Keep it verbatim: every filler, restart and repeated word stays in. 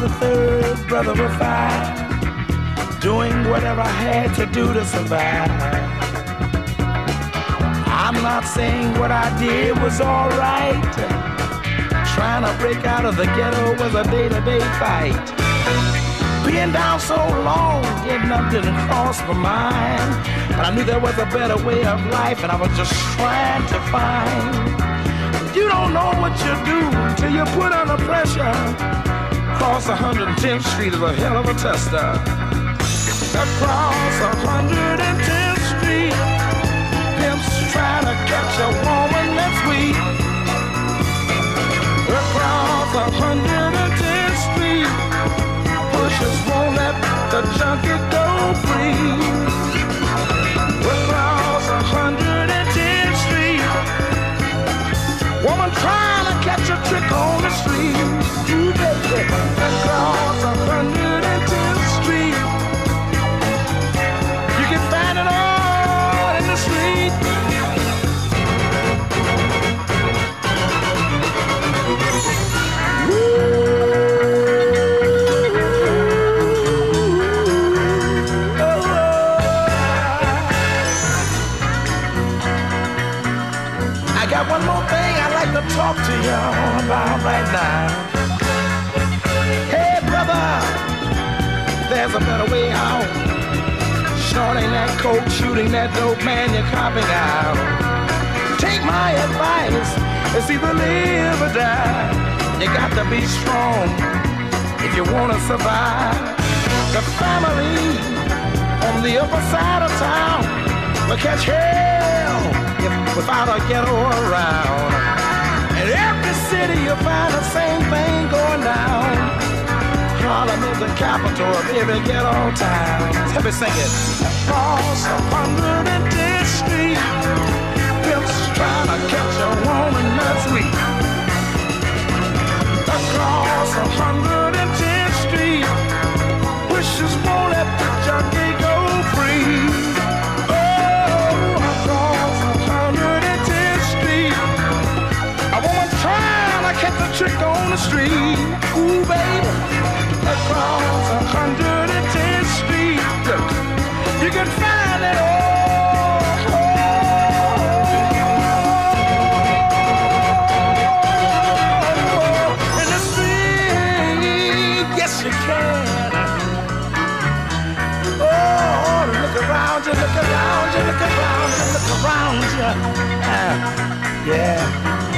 third brother of five, doing whatever I had to do to survive. I'm not saying what I did was all right. Trying to break out of the ghetto was a day-to-day fight. Being down so long, getting up didn't cross my mind. But I knew there was a better way of life, and I was just trying to find. You don't know what you do till you put under pressure. Across one hundred tenth Street is a hell of a tester. Across one hundred tenth Street, pimps trying to catch a woman that's weak. Across one hundred tenth Street, pushers won't let the junkie go free. Across one hundred tenth Street, woman trying to catch a trick on the street. Ooh, baby. Across one hundred tenth Street, you can find it all in the street. One more thing I'd like to talk to y'all about right now. Hey brother, there's a better way out. Snorting that coke, shooting that dope, man, you're copping out. Take my advice, it's either live or die. You got to be strong if you want to survive. The family on the upper side of town will catch hell without a ghetto around. In every city you'll find the same thing going down. Harlem is the capital of every ghetto town. Help me sing it. Across one hundred tenth Street, pimps trying to catch a woman that's weak. Across one hundred tenth Street, wishes won't let the junkie go free. Catch the trick on the street, ooh baby. Across one hundred tenth Street, look, you can find it all. In the street, yes you can. Oh, look around you, look around you, look around you, look around you. Uh, yeah.